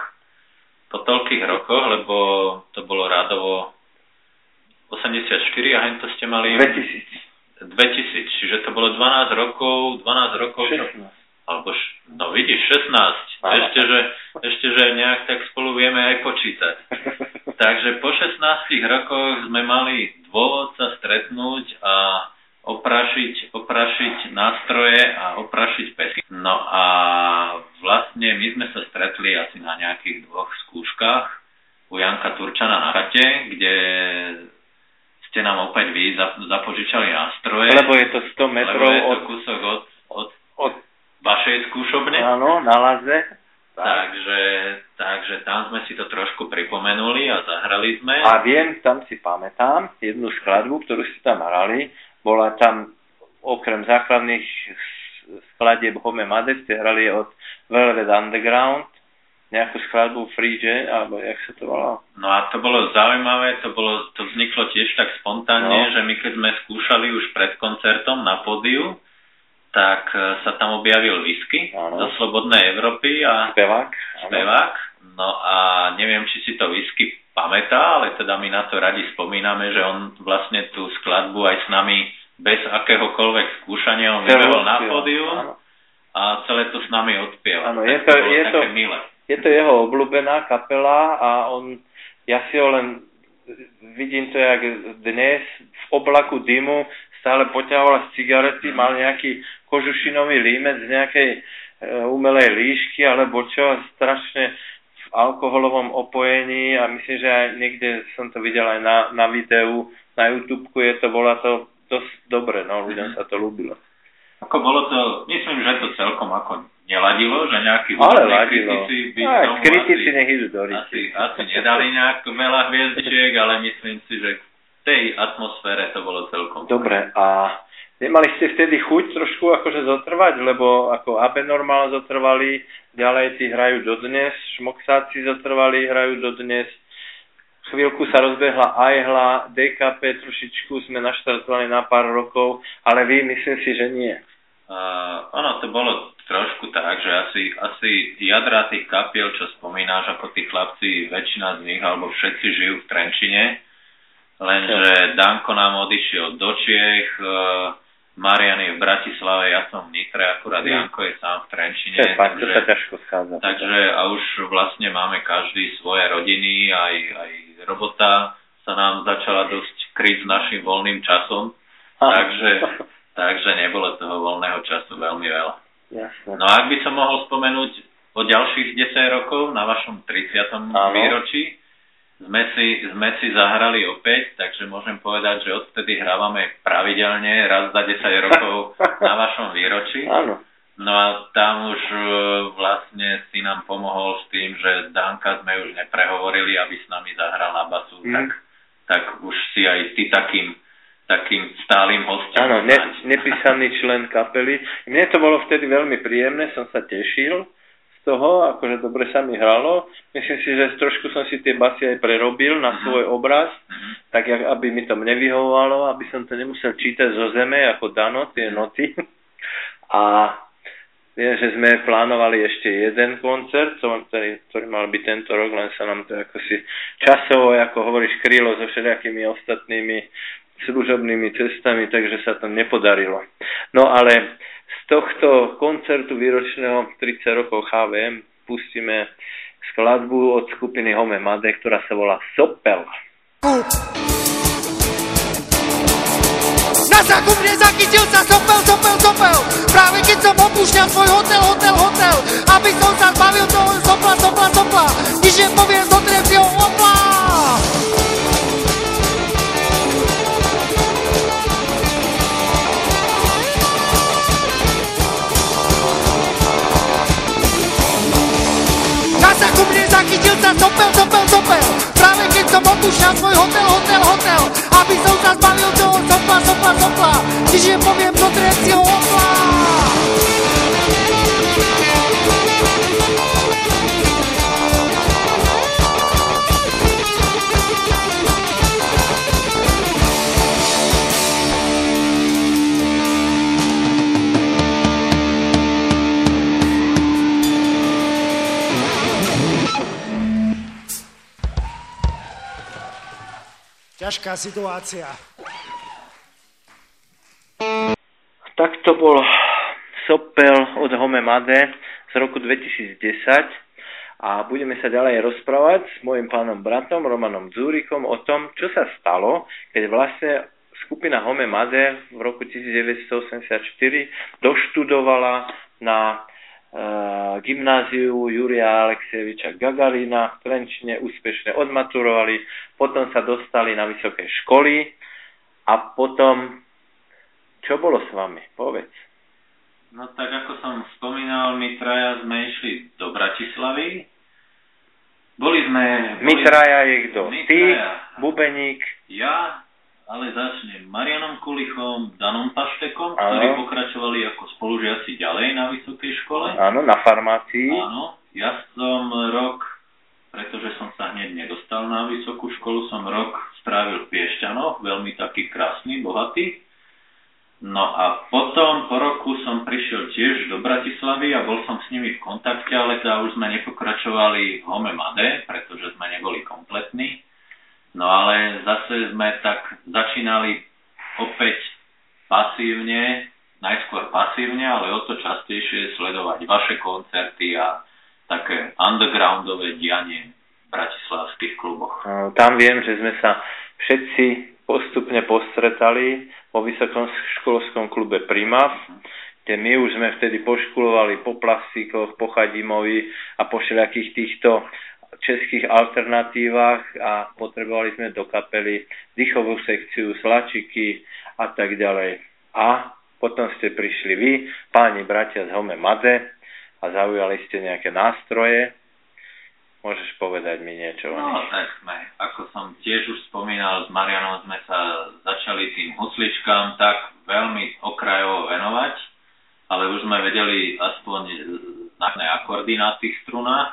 Lebo to bolo rádovo 84 a hento ste mali... 2000, čiže to bolo 12 rokov... 16. Alebo, no vidíš, 16. Ešte, že nejak tak spolu vieme aj počítať. Takže po 16 rokoch sme mali dôvod sa stretnúť a oprašiť nástroje a oprašiť pesky. No a vlastne my sme sa stretli asi na nejakých 2 skúškach u Janka Turčana na chate, kde ste nám opäť vy zapožičali nástroje. Lebo je to 100 metrov lebo je to kúsok od vašej skúšobne. Áno, na Laze. Takže Takže tam sme si to trošku pripomenuli a zahrali sme. A viem, tam si pamätám jednu skladbu, ktorú si tam hrali. Bola tam okrem základných skladieb Home Made, ste hrali od Velvet Underground, nejakú skladbu Free Jazz, alebo jak sa to volalo? No a to bolo zaujímavé, to vzniklo tiež tak spontánne, že my keď sme skúšali už pred koncertom na pódiu, tak sa tam objavil Whisky zo Slobodnej Európy a spevák. No a neviem, či si to Whisky pamätá, ale teda my na to radi spomíname, že on vlastne tú skladbu aj s nami bez akéhokoľvek skúšania on vybehol na pódium a celé to s nami odpieval. Áno, je to jeho obľúbená kapela a ja si ho len vidím to, jak dnes v oblaku dymu stále poťahoval z cigarety, mal nejaký kožušinový límec z nejakej umelej líšky alebo čo, strašne v alkoholovom opojení a myslím, že aj niekde som to videl aj na videu, na YouTubeku bola to dosť dobre, no ľuďom sa to ľúbilo. Ako bolo to, myslím, že to celkom ako neladilo, že nejakí kritici by tomu kritici nech idú do ríči. Asi nedali nejak veľa hviezdičiek, ale myslím si, že v tej atmosfére to bolo celkom. Dobre, a nemali ste vtedy chuť trošku akože zotrvať, lebo ako Abenormal zotrvali, ďalej tí hrajú dodnes, Šmoksáci zotrvali, hrajú dodnes, chvíľku sa rozbehla Ajhla, DKP, trošičku sme naštartovali na pár rokov, ale vy myslím si, že nie. Ono to bolo trošku tak, že asi jadra tých kapiel, čo spomínáš, ako tí chlapci, väčšina z nich, alebo všetci žijú v Trenčine, lenže Danko nám odišiel do Čiech, Marian je v Bratislave, ja som v Nitre, akurát Janko je sám v Trenčine. To sa ťažko schádza. Takže a už vlastne máme každý svoje rodiny, aj robota sa nám začala dosť kryť s našim voľným časom, takže nebolo toho voľného času veľmi veľa. Jasne. No a ak by som mohol spomenúť o ďalších 10 rokov na vašom 30. výročí, sme si zahrali opäť, takže môžem povedať, že odtedy hrávame pravidelne raz za 10 rokov na vašom výročí. Áno. No a tam už vlastne si nám pomohol s tým, že Danka sme už neprehovorili, aby s nami zahral na basu, tak už si aj ty takým stálym hostom. Áno, nepísaný člen kapely. Mne to bolo vtedy veľmi príjemné, som sa tešil z toho, akože dobre sa mi hralo. Myslím si, že trošku som si tie basy aj prerobil na svoj obraz, tak aby mi to nevyhovovalo, aby som to nemusel čítať zo zeme ako Dano, tie noty. A viem, že sme plánovali ešte jeden koncert, ktorý mal byť tento rok, len sa nám to ako si časovo, ako hovoríš, krylo so všelijakými ostatnými služobnými cestami, takže sa to nepodarilo. No ale z tohto koncertu výročného 30 rokov HVM pustíme skladbu od skupiny Home Made, ktorá sa volá Sopel. Na záku mne zachytil sa sopel. Práve keď som opúšťal svoj hotel, aby som sa zbavil toho sopla. Nič nepoviem, zotriem si ho opla. Na záku mne zachytil sa sopel. Práve keď som opúšťal svoj hotel, aby som sa zbavil toho sopla. Nič nepoviem, zotriem si ho opla. Ťažká situácia. Tak to bol Sopel od Home Made z roku 2010 a budeme sa ďalej rozprávať s mojim pánom bratom Romanom Dzúrikom o tom, čo sa stalo, keď vlastne skupina Home Made v roku 1984 doštudovala na gymnáziu Jurija Alexejeviča Gagarina v Trenčine, úspešne odmaturovali, potom sa dostali na vysoké školy a potom čo bolo s vami? Povedz. No tak ako som spomínal, my traja sme išli do Bratislavy sme... My traja je kto? Ty, traja. bubeník. Ja, ale začnem Marianom Kulichom, Danom Paštekom, ktorí pokračovali ako spolužiaci ďalej na vysokej škole. Áno, na farmácii. Áno, ja som rok, pretože som sa hneď nedostal na vysokú školu, som rok strávil v Piešťanoch, veľmi taký krásny, bohatý. No a potom po roku som prišiel tiež do Bratislavy a bol som s nimi v kontakte, ale teda už sme nepokračovali v Home Made, pretože sme neboli kompletní. No ale zase sme tak začínali opäť pasívne, najskôr pasívne, ale o to častejšie sledovať vaše koncerty a také undergroundové dianie v bratislavských kluboch. Tam viem, že sme sa všetci postupne postretali vo vysokom školskom klube Primav, kde my už sme vtedy poškulovali po Plastíkoch, po Chadimovi a po všelijakých týchto českých alternatívach a potrebovali sme do kapely dýchovú sekciu, slačiky a tak ďalej. A potom ste prišli vy, páni bratia z Home Made a zaujali ste nejaké nástroje. Môžeš povedať mi niečo o nich? No tak sme, ako som tiež už spomínal, s Marianom sme sa začali tým husličkám tak veľmi okrajovo venovať, ale už sme vedeli aspoň značné akordy na tých strunách.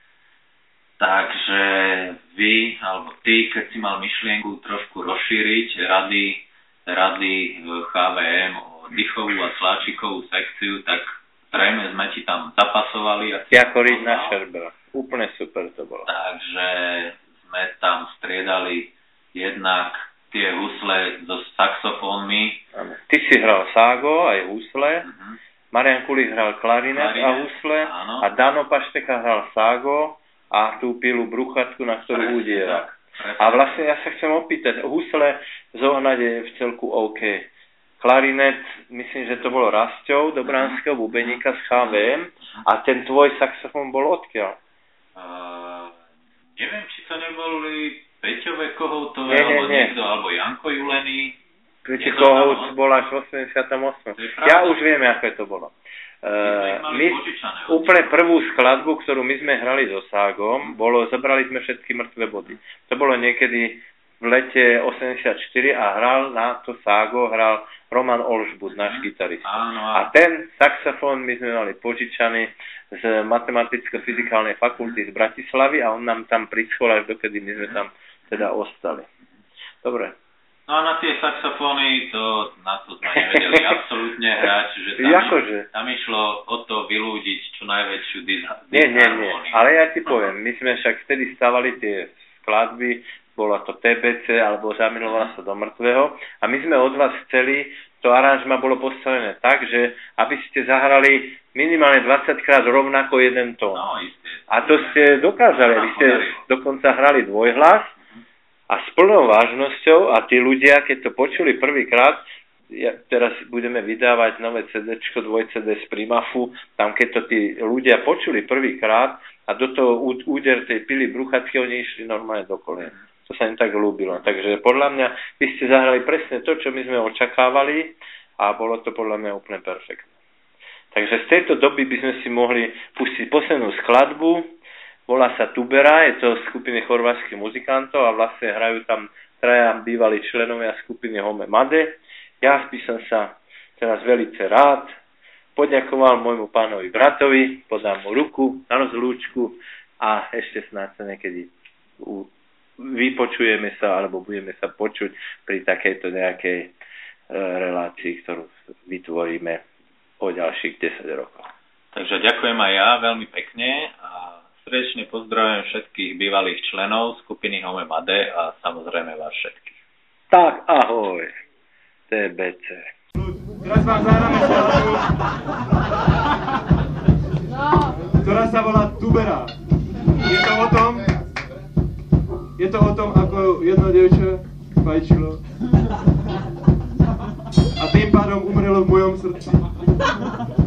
Takže vy, alebo ty, keď si mal myšlienku trošku rozšíriť rady HVM o dýchovú a sláčikovú sekciu, tak zrejme sme ti tam zapasovali. Ako riť na šerbra. Úplne super to bolo. Takže sme tam striedali jednak tie husle so saxofónmi. Ty si hral ságo, aj husle. Marian Kulich hral klarinet a husle. Áno. A Dano Pašteka hral ságo a tú pilu bruchatku, na ktorú udiera. A vlastne ja sa chcem opýtať, husle zohnať je v celku OK. Klarinet, myslím, že to bolo Rasťov, Dobranského bubeníka z HVM a ten tvoj saxofón bol odkiaľ? Neviem, či to neboli Peťové Kohoutové, alebo niekto, alebo Janko Julený. Peťo Kohout bol až v 88. Ja už viem, aké to bolo. My úplne prvú skladbu, ktorú my sme hrali so Ságom, zobrali sme všetky mŕtve body. To bolo niekedy v lete 84 a hral na to Ságo, hral Roman Olšbud, náš gitarista. A ten saxofón my sme mali požičaný z Matematicko-fyzikálnej fakulty z Bratislavy a on nám tam prischol až dokedy my sme tam teda ostali. Dobre. No a na tie saxofóny, na to sme nevedeli absolútne hrať, že tam išlo o to vylúdiť čo najväčšiu disharmóniu. Nie, ale ja ti poviem, my sme však vtedy stavali tie skladby, bola to TBC, alebo Zamilovala sa do mŕtvého a my sme od vás chceli, to aranžma bolo postavené tak, že aby ste zahrali minimálne 20 krát rovnako jeden tón. No, isté. A to ste dokázali, vy ste dokonca hrali dvojhlas a s plnou vážnosťou a tí ľudia, keď to počuli prvýkrát, teraz budeme vydávať nové CDčko, 2CD z Primafu, tam keď to tí ľudia počuli prvýkrát a do toho úder tej pily bruchatky, oni išli normálne do kolien. To sa im tak ľúbilo. Takže podľa mňa vy ste zahrali presne to, čo my sme očakávali a bolo to podľa mňa úplne perfektné. Takže z tejto doby by sme si mohli pustiť poslednú skladbu. Volá sa Tubera, je to skupiny chorvátskych muzikantov a vlastne hrajú tam traja bývalí členovia skupiny Home Made. Ja by som sa teraz velice rád poďakoval môjmu pánovi bratovi, podám mu ruku na rozlúčku a ešte snáď sa niekedy vypočujeme sa alebo budeme sa počuť pri takejto nejakej relácii, ktorú vytvoríme o ďalších 10 rokov. Takže ďakujem aj ja veľmi pekne a srdečne pozdravujem všetkých bývalých členov skupiny Home Made a samozrejme vás všetkých. Tak, ahoj, TBC. Teraz vám zahráme skladbu, ktorá sa volá Tubera. Je to o tom, ako jedno dievča fajčilo a tým pádom umrelo v mojom srdci.